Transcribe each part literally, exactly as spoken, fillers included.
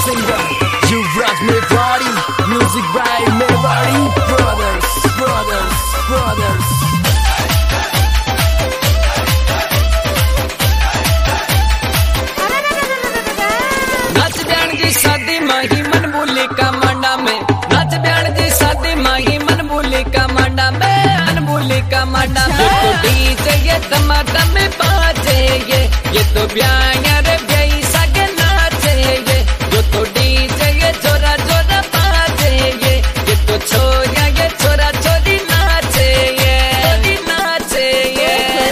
singer. You rock me body, music by me body. Brothers, brothers, brothers. नाच ब्याण जी शादी माही मन बोली का मांडा में, नाच ब्याण जी शादी माही मन बोली का मांडा में, मन बोली का मांडा में। तो डीजे ये धमाधम बाजे ये, ये तो ब्याह रे ब्याही सगे नाचे ये, जो तो डीजे ये जोरा जोरा बाजे ये, ये तो छोरा ये छोरा छोरी नाचे ये, छोरी नाचे ये।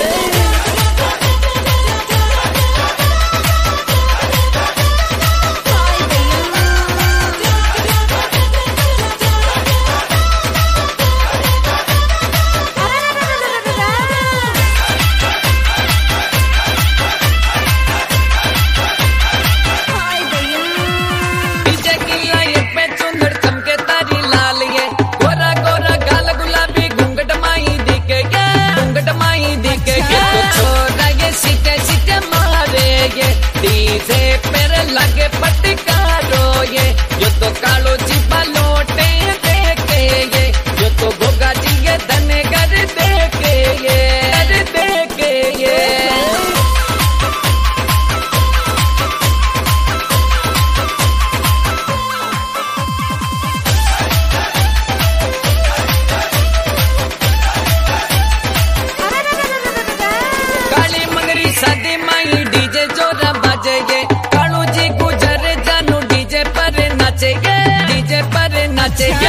डीजे पर लगे पटकारो ये, यो तो कालो जी बलोटे देखे ये, यो तो भोगा जी ये धने कर देखे ये, कर देखे ये। काली मंगरी शादी माई डीजे जोरा बाजे ये, कालू जी गुजर जानू डीजे पर नाचे ये, डीजे पर नाचे ये।